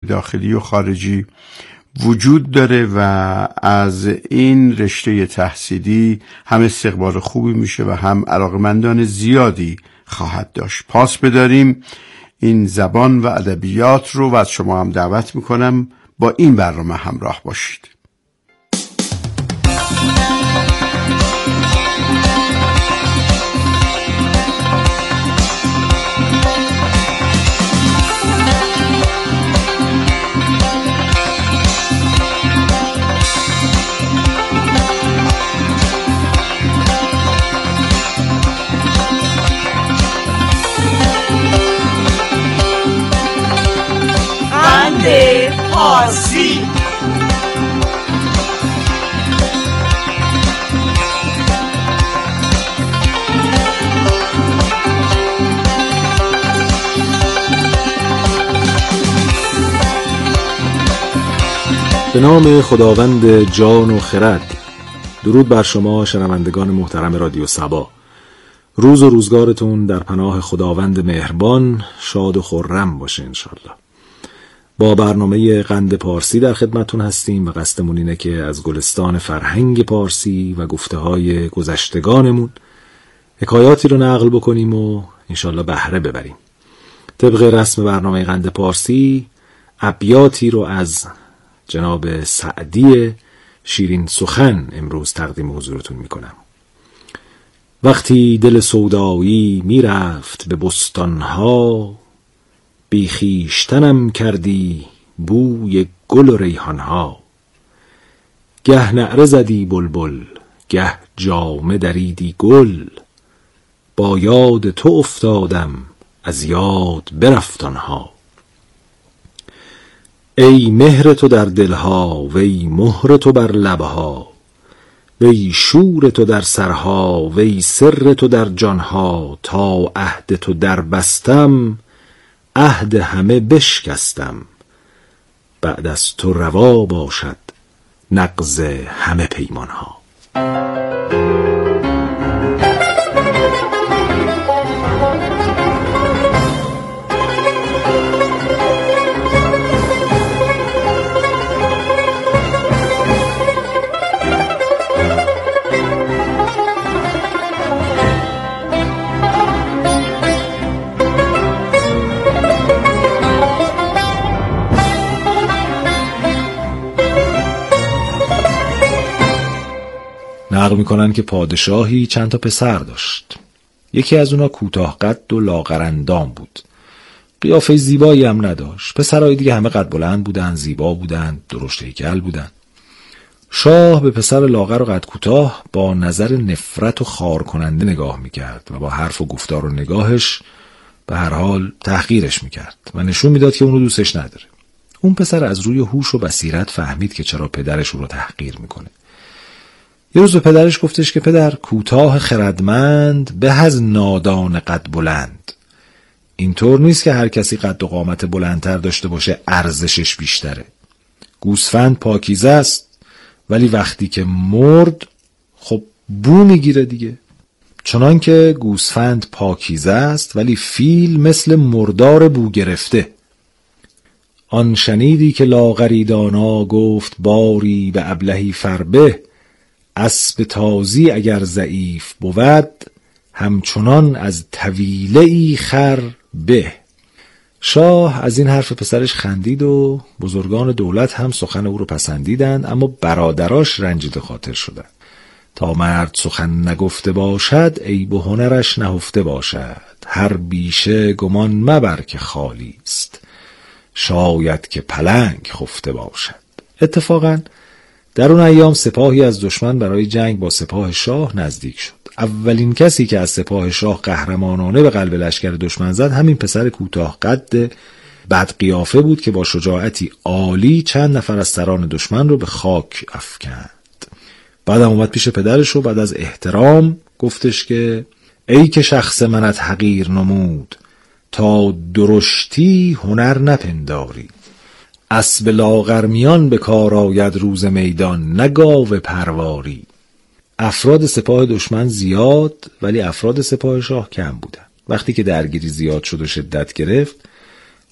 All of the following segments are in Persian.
داخلی و خارجی وجود داره و از این رشته تحصیلی هم استقبال خوبی میشه و هم علاقمندان زیادی خواهد داشت. پاس بداریم این زبان و ادبیات رو و از شما هم دعوت میکنم با این برنامه همراه باشید. پارسی. به نام خداوند جان و خرد. درود بر شما شنوندگان محترم رادیو سبا. روز و روزگارتون در پناه خداوند مهربان شاد و خرم باشه انشالله. با برنامه قند پارسی در خدمتون هستیم و قصدمون اینه که از گلستان فرهنگ پارسی و گفته های گذشتگانمون حکایاتی رو نقل بکنیم و انشالله بهره ببریم. طبق رسم برنامه قند پارسی ابیاتی رو از جناب سعدی شیرین سخن امروز تقدیم حضورتون میکنم. وقتی دل سودایی میرفت به بستانها، بی خویشتنم کردی بوی گل و ریحانها. گه نعره زدی بلبل، گه جامه دریدی گل. با یاد تو افتادم، از یاد برفت آنها. ای مهر تو در دلها، وی مهر تو بر لبها. وی شور تو در سرها، وی سر تو در جانها. تا عهد تو در بستم، عهد همه بشکستم. بعد از تو روا باشد نقض همه پیمانها. نقل میکنن که پادشاهی چند تا پسر داشت. یکی از اونا کوتاه قد و لاغر اندام بود. قیافه زیبایی هم نداشت. پسرای دیگه همه قد بلند بودن، زیبا بودن، درشت هیکل بودن. شاه به پسر لاغر و قد کوتاه با نظر نفرت و خار کننده نگاه میکرد و با حرف و گفتار و نگاهش به هر حال تحقیرش میکرد و نشون میداد که اونو دوستش نداره. اون پسر از روی هوش و بصیرت فهمید که چرا پدرش اون رو تحقیر میکنه. یه روز به پدرش گفتش که پدر، کوتاه خردمند به از نادان قد بلند. اینطور نیست که هر کسی قد و قامت بلندتر داشته باشه ارزشش بیشتره. گوسفند پاکیزه است، ولی وقتی که مرد خب بو میگیره دیگه. چنان که گوسفند پاکیزه است، ولی فیل مثل مردار بو گرفته. آن شنیدی که لاغری دانا گفت باری به ابلهی فربه. اسب تازی اگر ضعیف بود، همچنان از طویله ای خر به. شاه از این حرف پسرش خندید و بزرگان دولت هم سخن او رو پسندیدند، اما برادراش رنجیده خاطر شدند. تا مرد سخن نگفته باشد، عیب و هنرش نهفته باشد. هر بیشه گمان مبر که خالی است، شاید که پلنگ خفته باشد. اتفاقاً در اون ایام سپاهی از دشمن برای جنگ با سپاه شاه نزدیک شد. اولین کسی که از سپاه شاه قهرمانانه به قلب لشکر دشمن زد همین پسر کوتاه قد بد قیافه بود که با شجاعتی عالی چند نفر از سران دشمن رو به خاک افکند. بعدم اومد پیش پدرش و بعد از احترام گفتش که ای که شخص منت حقیر نمود، تا درشتی هنر نپنداری. اسب لاغرمیان به کار آید روز میدان، نه گاو پرواری. افراد سپاه دشمن زیاد ولی افراد سپاه شاه کم بودن. وقتی که درگیری زیاد شد و شدت گرفت،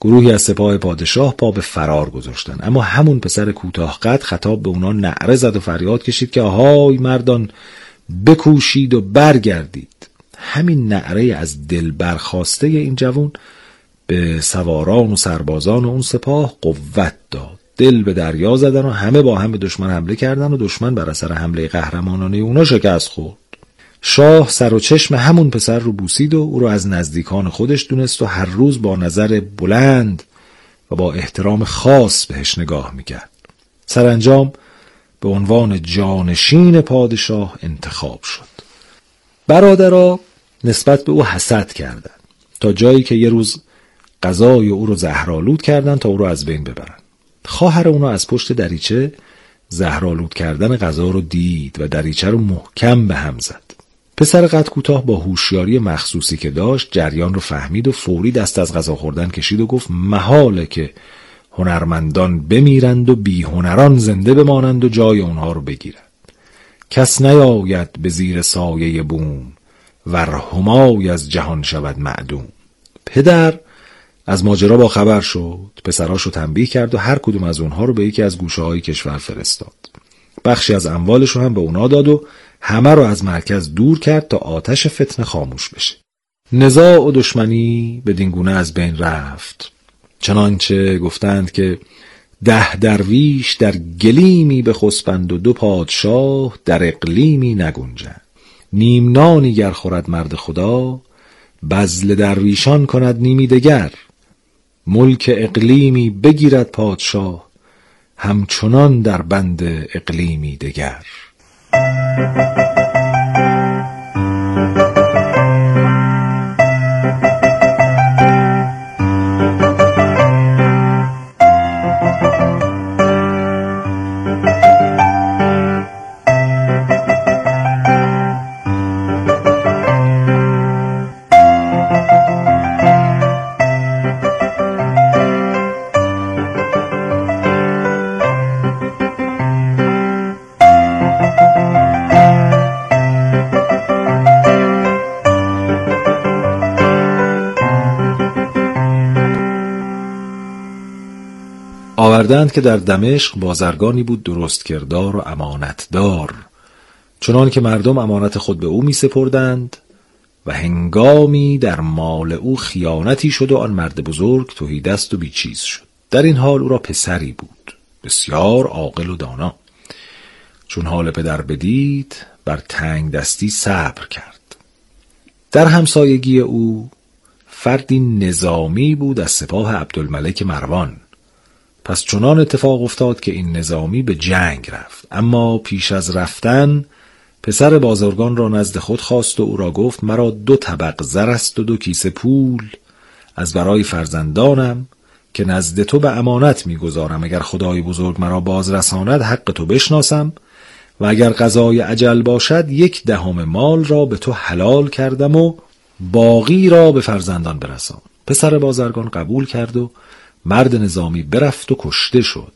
گروهی از سپاه پادشاه پا به فرار گذاشتن، اما همون پسر کوتاه قد خطاب به اونا نعره زد و فریاد کشید که آهای مردان، بکوشید و برگردید. همین نعره از دل برخاسته این جوان به سواران و سربازان و اون سپاه قوت داد. دل به دریا زدن و همه با هم به دشمن حمله کردن و دشمن بر اثر حمله قهرمانانه اونا شکست خورد. شاه سر و چشم همون پسر رو بوسید و او رو از نزدیکان خودش دونست و هر روز با نظر بلند و با احترام خاص بهش نگاه میکرد. سرانجام به عنوان جانشین پادشاه انتخاب شد. برادرها نسبت به او حسد کردند تا جایی که یه روز غذای او رو زهرآلود کردند تا او رو از بین ببرن. خواهر اونا از پشت دریچه زهرآلود کردن غذا رو دید و دریچه رو محکم به هم زد. پسر قد کوتاه با هوشیاری مخصوصی که داشت جریان رو فهمید و فوری دست از غذا خوردن کشید و گفت محاله که هنرمندان بمیرند و بی هنران زنده بمانند و جای اونها رو بگیرند. کس نیاید به زیر سایه بوم ور همای از جهان شود معدوم. پدر از ماجرا با خبر شد، پسراشو تنبیه کرد و هر کدوم از اونها رو به یکی از گوشه‌های کشور فرستاد. بخشی از اموالشو هم به اونا داد و همه رو از مرکز دور کرد تا آتش فتنه خاموش بشه. نزاع و دشمنی بدین گونه از بین رفت، چنانچه گفتند که 10 درویش در گلیمی بخسبند و 2 پادشاه در اقلیمی نگنجند. نیم نانی گر خورد مرد خدا بذل درویشان کند نیمی دگر. ملک اقلیمی بگیرد پادشاه همچنان در بند اقلیمی دگر. آوردند که در دمشق بازرگانی بود درست کردار و امانتدار، چنان که مردم امانت خود به او می سپردند و هنگامی در مال او خیانتی شد و آن مرد بزرگ تهیدست و بیچیز شد. در این حال او را پسری بود بسیار عاقل و دانا. چون حال پدر بدید بر تنگ دستی صبر کرد. در همسایگی او فردی نظامی بود از سپاه عبدالملک مروان. پس چنان اتفاق افتاد که این نظامی به جنگ رفت، اما پیش از رفتن پسر بازرگان را نزد خود خواست و او را گفت مرا 2 طبق زر است و 2 کیسه پول از برای فرزندانم که نزد تو به امانت میگذارم. اگر خدای بزرگ مرا بازرساند حق تو بشناسم و اگر قضای اجل باشد 1/10 مال را به تو حلال کردم و باقی را به فرزندان برسان. پسر بازرگان قبول کرد و مرد نظامی برفت و کشته شد.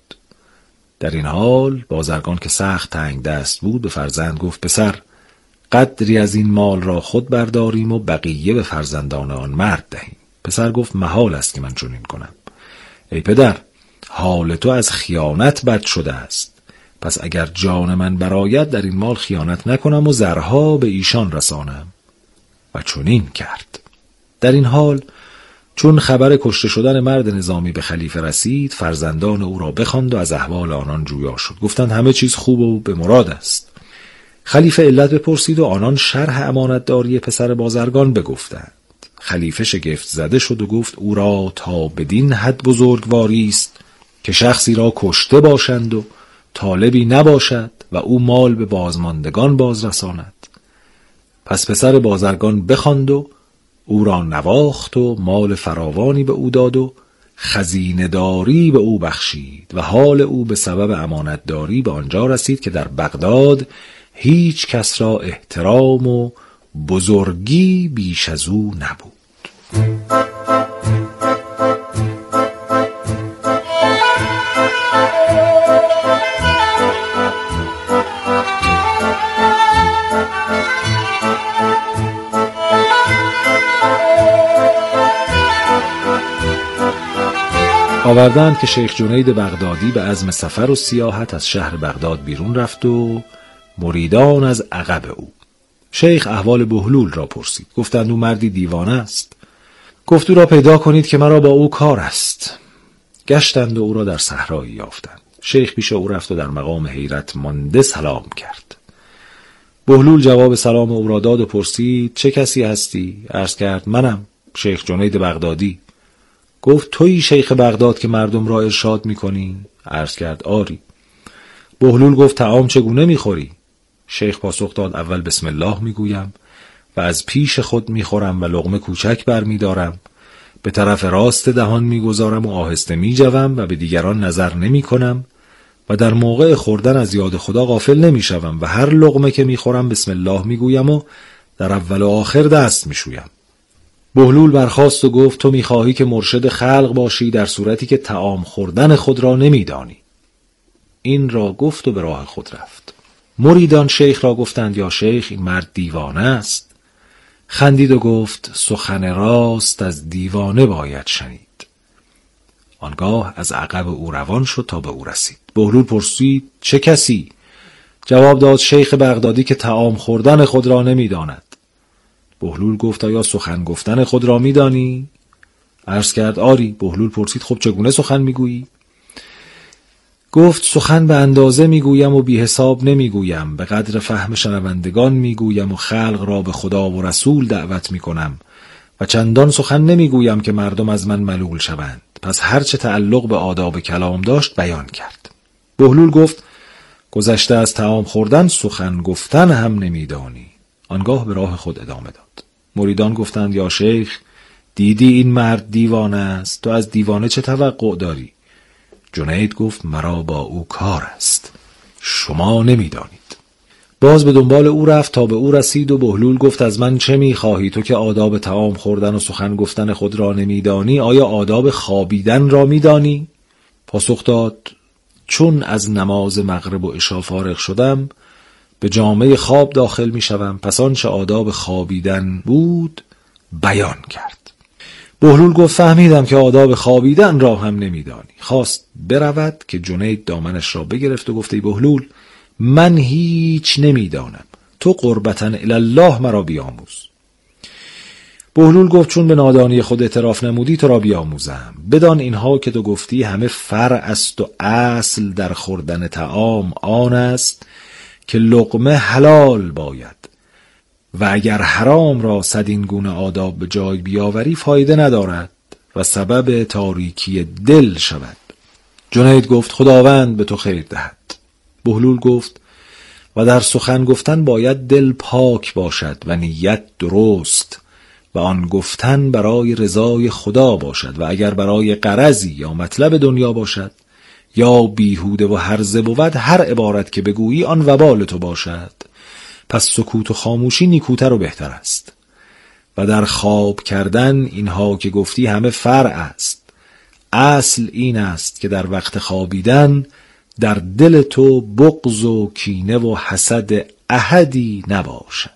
در این حال بازرگان که سخت تنگ دست بود به فرزند گفت پسر قدری از این مال را خود برداریم و بقیه به فرزندان آن مرد دهیم. پسر گفت محال است که من چنین کنم. ای پدر حال تو از خیانت بد شده است، پس اگر جان من برآید در این مال خیانت نکنم و زرها به ایشان رسانم. و چنین کرد. در این حال چون خبر کشته شدن مرد نظامی به خلیفه رسید فرزندان او را بخواند و از احوال آنان جویا شد. گفتند همه چیز خوب و به مراد است. خلیفه علت بپرسید و آنان شرح امانتداری پسر بازرگان بگفتند. خلیفه شگفت زده شد و گفت او را تا بدین حد بزرگواری است که شخصی را کشته باشند و طالبی نباشد و او مال به بازماندگان بازرساند. پس پسر بازرگان بخواند و او را نواخت و مال فراوانی به او داد و خزینه‌داری به او بخشید و حال او به سبب امانتداری به آنجا رسید که در بغداد هیچ کس را احترام و بزرگی بیش از او نبود. آوردند که شیخ جنید بغدادی به عزم سفر و سیاحت از شهر بغداد بیرون رفت و مریدان از عقب او. شیخ احوال بهلول را پرسید. گفتند او مردی دیوانه است. گفت او را پیدا کنید که مرا با او کار است. گشتند و او را در صحرایی یافتند. شیخ پیش او رفت و در مقام حیرت مانده سلام کرد. بهلول جواب سلام او را داد و پرسید چه کسی هستی؟ عرض کرد منم، شیخ جنید بغدادی. گفت تویی شیخ بغداد که مردم را ارشاد میکنی؟ عرض کرد آری. بهلول گفت طعام چگونه میخوری؟ شیخ پاسخ داد اول بسم الله میگویم و از پیش خود میخورم و لقمه کوچک برمیدارم، به طرف راست دهان میگذارم و آهسته میجوم و به دیگران نظر نمیکنم و در موقع خوردن از یاد خدا غافل نمیشوم و هر لقمه که میخورم بسم الله میگویم و در اول و آخر دست میشویم. بهلول برخاست و گفت تو میخواهی که مرشد خلق باشی در صورتی که طعام خوردن خود را نمیدانی. این را گفت و به راه خود رفت. مریدان شیخ را گفتند یا شیخ این مرد دیوانه است. خندید و گفت سخن راست از دیوانه باید شنید. آنگاه از عقب او روان شد تا به او رسید. بهلول پرسید چه کسی؟ جواب داد شیخ بغدادی که طعام خوردن خود را نمیداند. بهلول گفت آیا سخن گفتن خود را میدانی؟ عرض کرد آری. بهلول پرسید خب چگونه سخن میگویی؟ گفت سخن به اندازه میگویم و بی حساب نمیگویم، به قدر فهم شنوندگان میگویم و خلق را به خدا و رسول دعوت میکنم و چندان سخن نمیگویم که مردم از من ملول شوند. پس هرچه تعلق به آداب کلام داشت بیان کرد. بهلول گفت گذشته از طعام خوردن سخن گفتن هم نمیدانی. آنگاه به راه خود ادامه داد. مریدان گفتند یا شیخ دیدی این مرد دیوانه است، تو از دیوانه چه توقع داری؟ جنید گفت مرا با او کار است، شما نمیدانید. باز به دنبال او رفت تا به او رسید و بهلول گفت از من چه میخواهی؟ تو که آداب طعام خوردن و سخن گفتن خود را نمیدانی، آیا آداب خوابیدن را میدانی؟ پاسخ داد چون از نماز مغرب و عشا فارغ شدم به جامعه خواب داخل میشوم، پس آنچه آداب خوابیدن بود بیان کرد. بهلول گفت فهمیدم که آداب خوابیدن را هم نمیدانی. خواست برود که جنید دامنش را بگرفت و گفت ای بهلول من هیچ نمیدانم، تو قربتاً الله مرا بیاموز. بهلول گفت چون به نادانی خود اعتراف نمودی تو را بیاموزم. بدان اینها که تو گفتی همه فرع است و اصل در خوردن طعام آن است که لقمه حلال باید و اگر حرام را صد این گونه آداب به جای بیاوری فایده ندارد و سبب تاریکی دل شود. جنید گفت خداوند به تو خیر دهد. بهلول گفت و در سخن گفتن باید دل پاک باشد و نیت درست و آن گفتن برای رضای خدا باشد و اگر برای غرضی یا مطلب دنیا باشد یا بیهوده و هرزه بود هر عبارت که بگویی آن وبال تو باشد. پس سکوت و خاموشی نیکوتر و بهتر است. و در خواب کردن اینها که گفتی همه فرع است. اصل این است که در وقت خوابیدن در دل تو بغض و کینه و حسد احدی نباشد.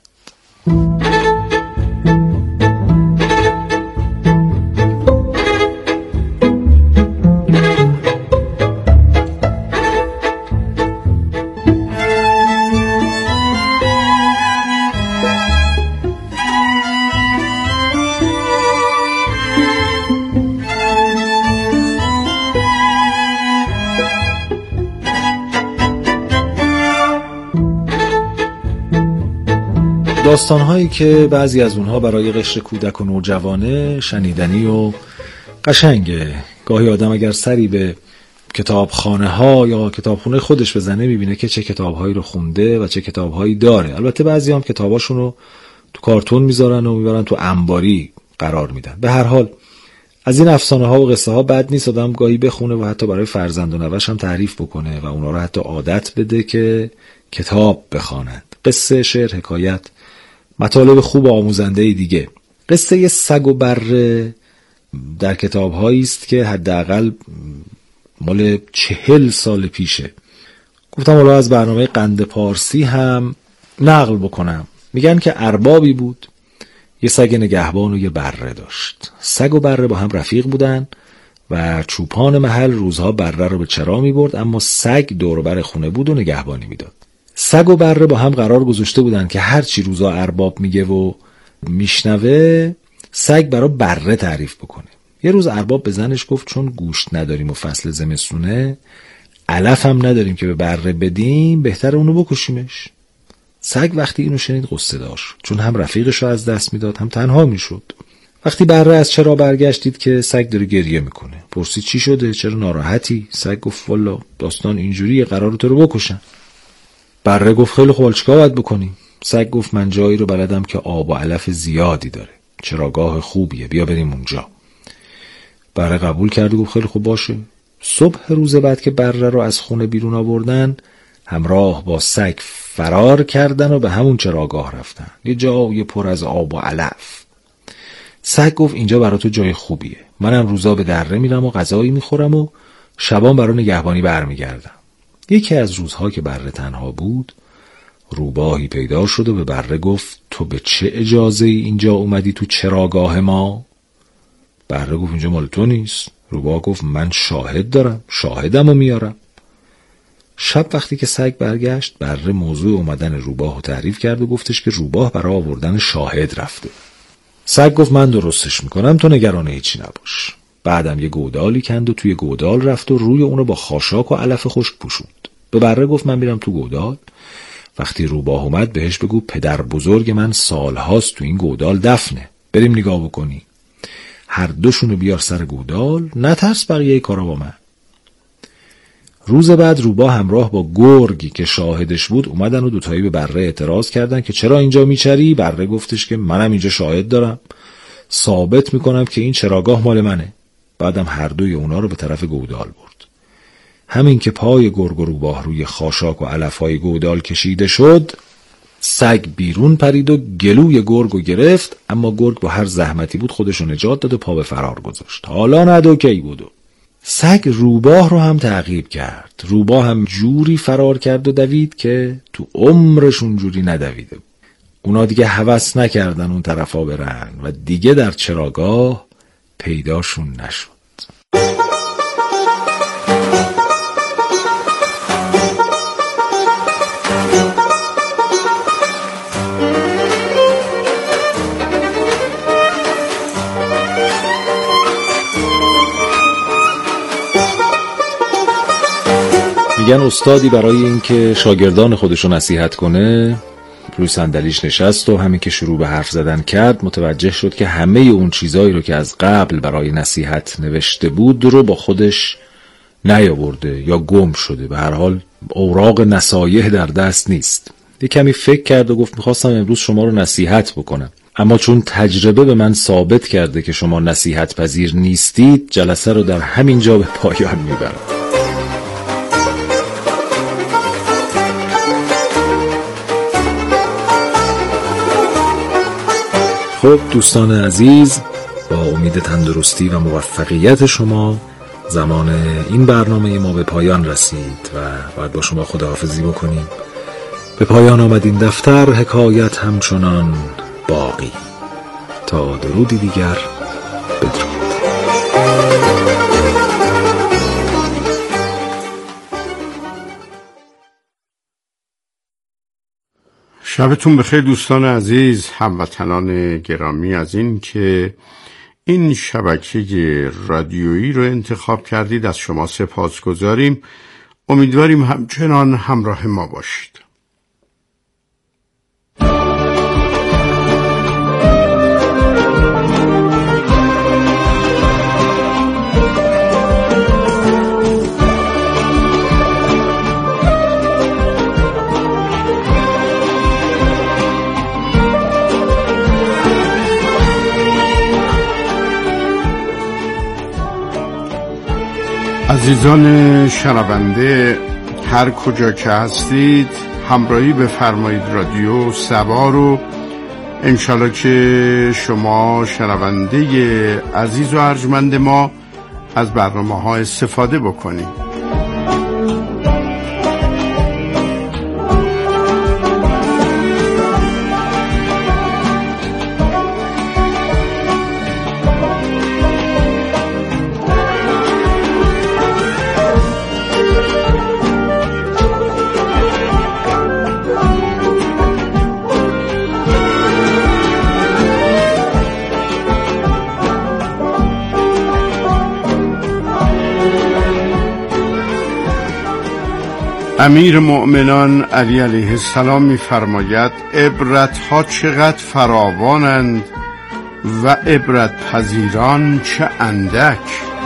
داستان‌هایی که بعضی از اونها برای قشر کودک و نوجوانه شنیدنی و قشنگه. گاهی آدم اگر سری به کتابخانه ها یا کتابخونه خودش بزنه میبینه که چه کتاب‌هایی رو خونده و چه کتاب‌هایی داره. البته بعضی هم کتاباشون رو تو کارتون میذارن و میبرن تو انباری قرار میدن. به هر حال از این افسانه ها و قصه ها بد نیست آدم گاهی بخونه و حتی برای فرزند و نوش هم تعریف بکنه و اونا رو حتی عادت بده که کتاب بخوانند. قصه، شعر، حکایت، مطالب خوب و آموزنده دیگه. قصه سگ و بره در کتاب هایی است که حداقل مال 40 سال پیشه. گفتم حالا از برنامه قند پارسی هم نقل بکنم. میگن که اربابی بود، یه سگ نگهبان و یه بره داشت. سگ و بره با هم رفیق بودن و چوپان محل روزها بره رو به چرا می برد، اما سگ دور بر خونه بود و نگهبانی میداد. سگ و بره با هم قرار گذاشته بودن که هر چی روزا ارباب میگه و میشنوه سگ برا بره تعریف بکنه. یه روز ارباب به زنش گفت چون گوشت نداریم و فصل زمستونه، علف هم نداریم که به بره بدیم، بهتره اونو بکشیمش. سگ وقتی اینو شنید غصه داشت، چون هم رفیقش رو از دست میداد هم تنها میشد. وقتی بره از چرا برگشت دید که سگ داره گریه میکنه. پرسید چی شده؟ چرا ناراحتی؟ سگ گفت والا داستان اینجوریه، قراره تو رو بکشن. بره گفت خیلی خوب، چیکار باید بکنیم؟ سگ گفت من جایی رو بلدم که آب و علف زیادی داره، چراگاه خوبیه، بیا بریم اونجا. بره قبول کرد و گفت خیلی خوب باشه. صبح روز بعد که بره رو از خونه بیرون آوردن، همراه با سگ فرار کردن و به همون چراگاه رفتن، یه جای پر از آب و علف. سگ گفت اینجا برای تو جای خوبیه، منم روزا به دره میرم و غذایی میخورم و شبان برای نگهبانی برمیگردم. یکی از روزها که بره تنها بود، روباهی پیدا شد و به بره گفت تو به چه اجازه اینجا اومدی تو چراگاه ما؟ بره گفت اینجا مال تو نیست. روباه گفت من شاهد دارم، شاهدمو میارم. شب وقتی که سگ برگشت، بره موضوع اومدن روباه رو تعریف کرد و گفتش که روباه برای آوردن شاهد رفته. سگ گفت من درستش میکنم، تو نگران هیچی نباش. بعدم یه گودالی کند و توی گودال رفت و روی اونو با خاشاک و علف خشک پوشوند. به بره گفت من میرم تو گودال، وقتی روباه اومد بهش بگو پدر بزرگ من سالهاست تو این گودال دفنه، بریم نگاه بکنی. هر دوشونو بیار سر گودال، نترس بقیه کارا با من. روز بعد روباه همراه با گرگی که شاهدش بود اومدن و دوتایی به بره اعتراض کردن که چرا اینجا میچری؟ بره گفتش که منم اینجا شاهد دارم، ثابت میکنم که این چراگاه مال منه. بعدم هر دوی اونا رو به طرف گودال برد. همین که پای گرگ و روباه روی خاشاک و علفهای گودال کشیده شد، سگ بیرون پرید و گلوی گرگو گرفت، اما گرگ با هر زحمتی بود خودشو نجات داد و پا به فرار گذاشت. حالا ندو کی بودو. سگ روباه رو هم تعقیب کرد. روباه هم جوری فرار کرد و دوید که تو عمرشون جوری ندویده. اونا دیگه هوس نکردن اون طرفا برن و دیگه در چراگاه پیداشون نشد. میگن استادی برای اینکه شاگردان خودشو نصیحت کنه روی صندلیش نشست و همین که شروع به حرف زدن کرد متوجه شد که همه اون چیزایی رو که از قبل برای نصیحت نوشته بود رو با خودش نیاورده یا گم شده. به هر حال اوراق نصایح در دست نیست. یه کمی فکر کرد و گفت میخواستم امروز شما رو نصیحت بکنم، اما چون تجربه به من ثابت کرده که شما نصیحت پذیر نیستید، جلسه رو در همین جا به پایان میبرم. خب دوستان عزیز، با امید تندرستی و موفقیت شما زمان این برنامه ما به پایان رسید و باید با شما خداحافظی بکنیم. به پایان آمد این دفتر، حکایت همچنان باقی. تا درودی دیگر، بدرود. شبتون بخیر دوستان عزیز، هموطنان گرامی. از این که این شبکه رادیویی رو انتخاب کردید از شما سپاسگزاریم. امیدواریم همچنان همراه ما باشید. عزیزان شنونده، هر کجا که هستید همراهی بفرمایید رادیو سبا رو. انشالله که شما شنونده عزیز و ارجمند ما از برنامه ها استفاده بکنید. امیر مؤمنان علی علیه السلام می‌فرماید عبرت‌ها چقدر فراوانند و عبرت پذیران چه اندک.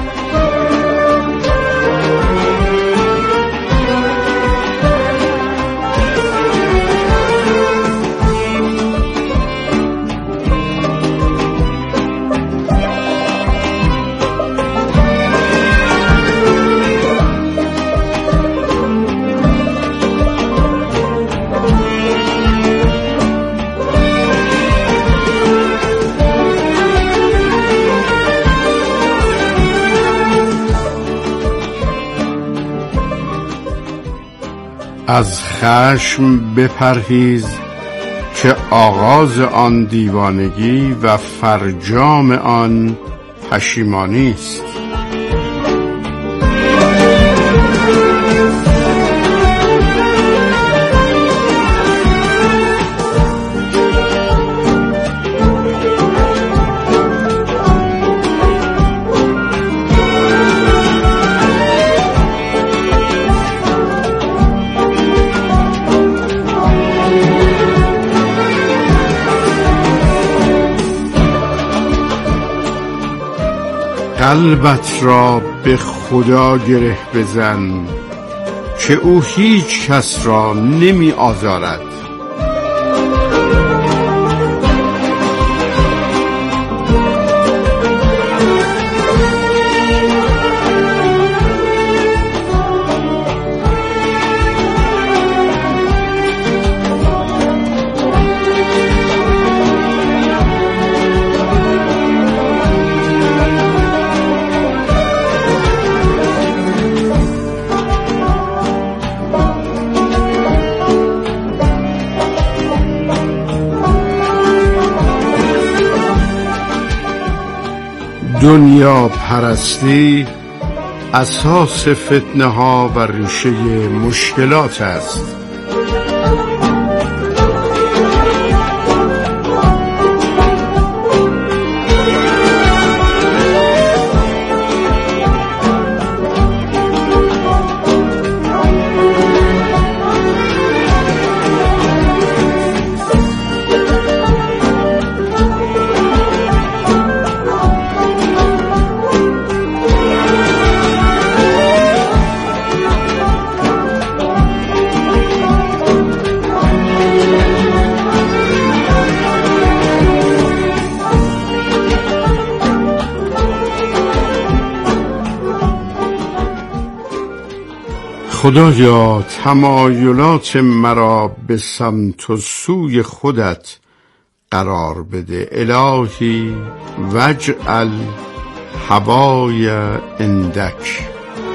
از خشم بپرهیز که آغاز آن دیوانگی و فرجام آن پشیمانی است. قلبت را به خدا گره بزن که او هیچ کس را نمی آزارد. دنیا پرستی اساس فتنه ها و ریشه مشکلات است. خدایا تمایلات مرا به سمت و سوی خودت قرار بده. الهی واجعل هوای عندک.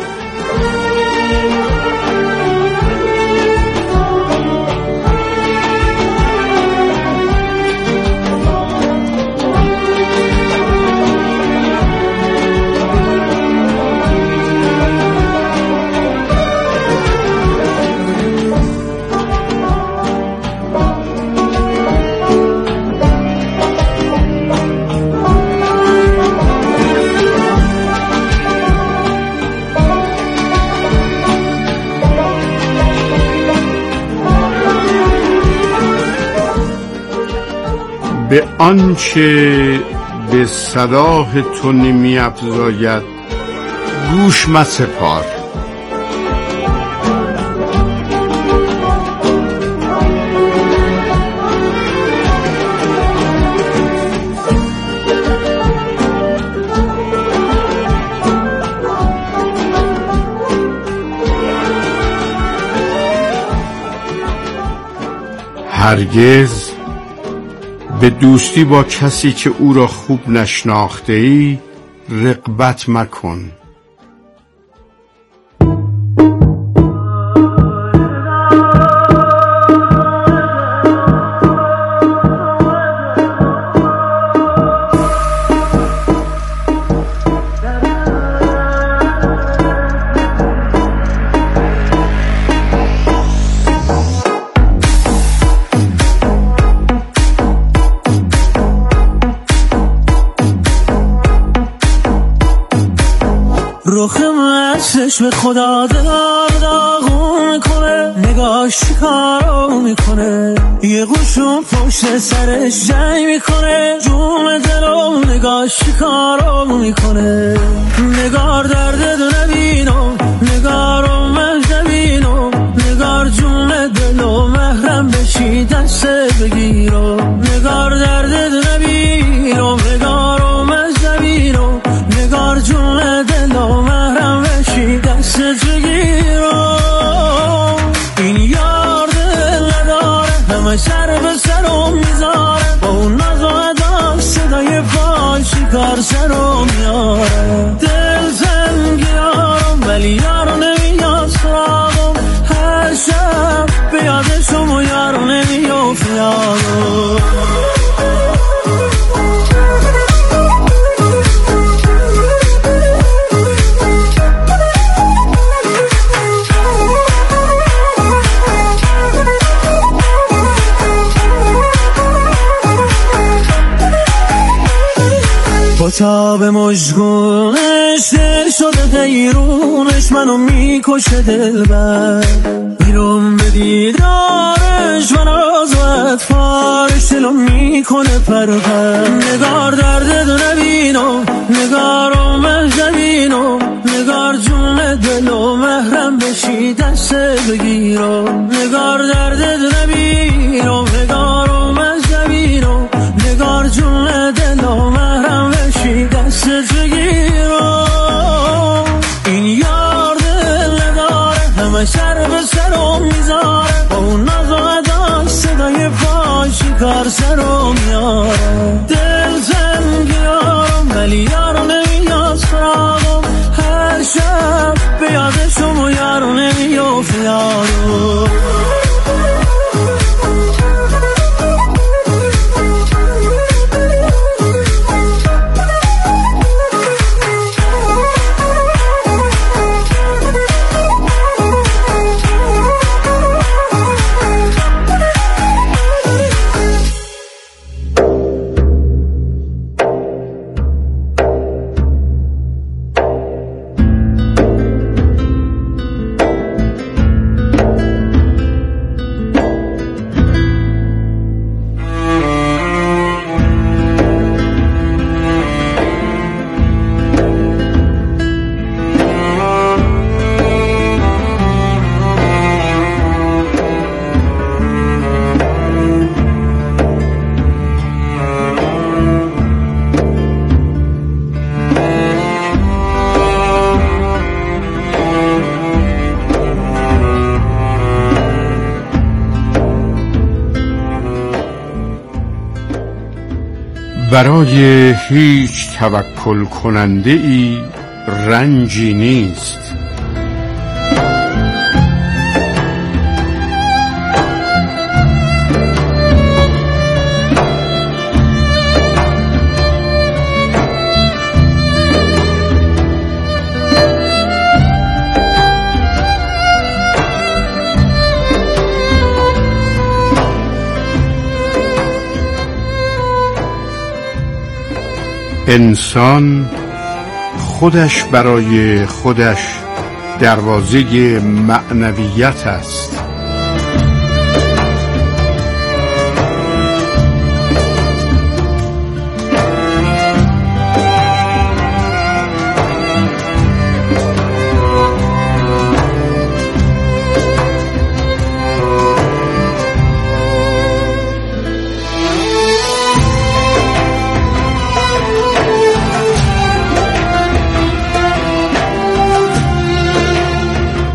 به آنچه به صلاح تو نمی افزاید گوش مسپار. هرگز به دوستی با کسی که او را خوب نشناخته ای رغبت مکن. چشم خدا دلار داغون میکنه، نگاش چیکارو میکنه، یه قوشون پشت سرش جنگ میکنه، جون دلو نگاش چیکارو میکنه. نگار درد دو نبینم، نگارو مهدبینم، نگار جون دلو محرم بشی دست بگیرم. نگار درد دو نبینم، نگارو مهدبینم، نگار جون دلو محرم بشی دست بگیرم. این یار دل نداره، همه سر به سرم میذاره، با اون ناز و ادا صدای پای شکار سرم میاره. دل زنگیارم ولی یارو نمیاد سراغم، هر شب به یادشم و یارو نمیافت یادم. با تاب مژگونش دل شده حیرونش، منو میکشه دلبر، میرم به دیدارش من از اطفارش دلو میکنه پرپر. نگار درد دو نبینم، نگارو مهدبینم، نگار جون دلو محرم بشی دست بگیرم. نگار درد دو نبینم، نگارو مهدبینم، نگار جون دلو محرم بشی دست بگیرم. این یار دل نداره، همه سر به سرم میذاره، با اون ناز و ادا صدای پای شکار سرم میاره. دل زنگیارم ولی یارو نمیاد سراغم، هر شب به یادشم و یارو نمیافت یادم. برای هیچ توکل کننده ای رنجی نیست، انسان خودش برای خودش دروازه معنویت است.